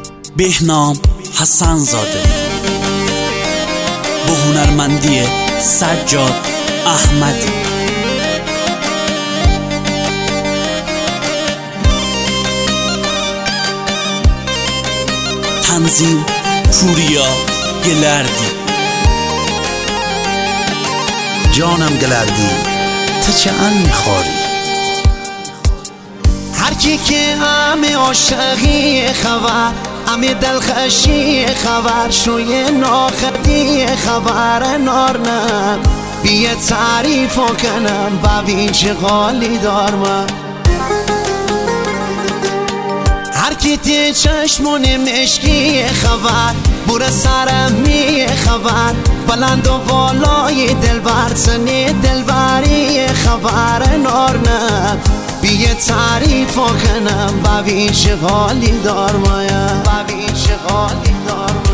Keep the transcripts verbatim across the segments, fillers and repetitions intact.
بهنام حسن زاده با هنرمندی سجاد احمدی. تنظیم پوریا گلردی. جانم گلردی تو چه ان میخواری؟ هر کی که همه عاشقی خبر، همه دلخشی خبر، شوی ناخدی خبر نارنم بیه تعریف کنم ببین چه غالی دارم. هر کی تی چشمون مشکی خبر، بور سرم می خبر، بلند و بالای دلبر، سنی دلبری خبر نارنم بیه تعریف کنم ببین چه غالی دارم، ببین چه غالی دارم.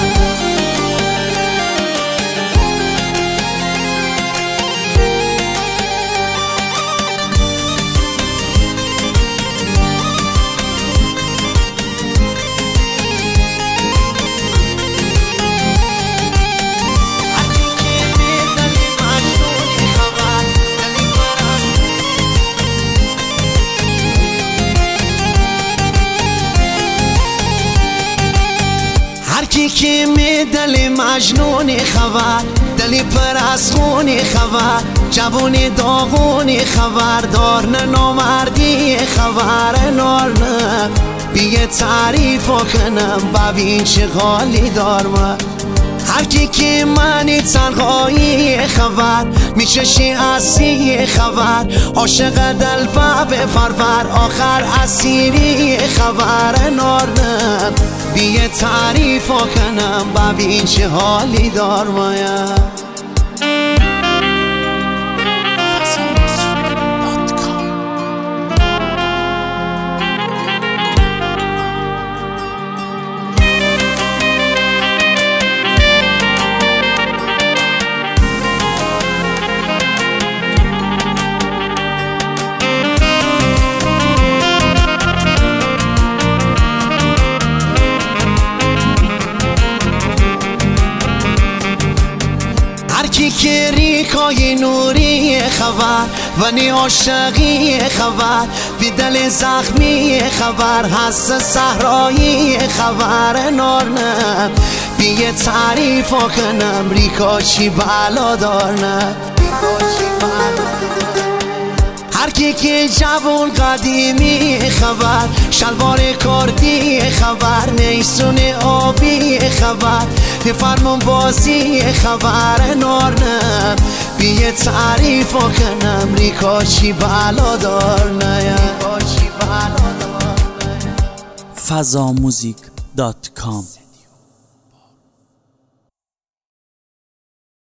کی که می دل مجنونی خبر، دلی پر از خونی خبر، جوونی داغونی خبر، دارن نامردی خبر نارن بیه تعریف کنم ببین چه غالی دارم. هر کی که منی تنهایی خبر، میچشی اسی خبر، عاشق دل به فرور، آخر اسیری خبر نارن بیه تعریف کنم ببین چه حالی دارم. کی که ریکای نوری خبر، ونی عاشقی خبر، بی دل زخمی خبر، حس صحرایی خبر نارنم بیه تعریف کنم ریکا چی بلا دارنم. هر کی که جوون قدیمی خبر، شلوار کردی خبر، نیسون آبی خبر، به فرمون بازی خبر نارنم بیه تعریف کنم ریکا چی بلا دارنم. فضا موزیک دات کام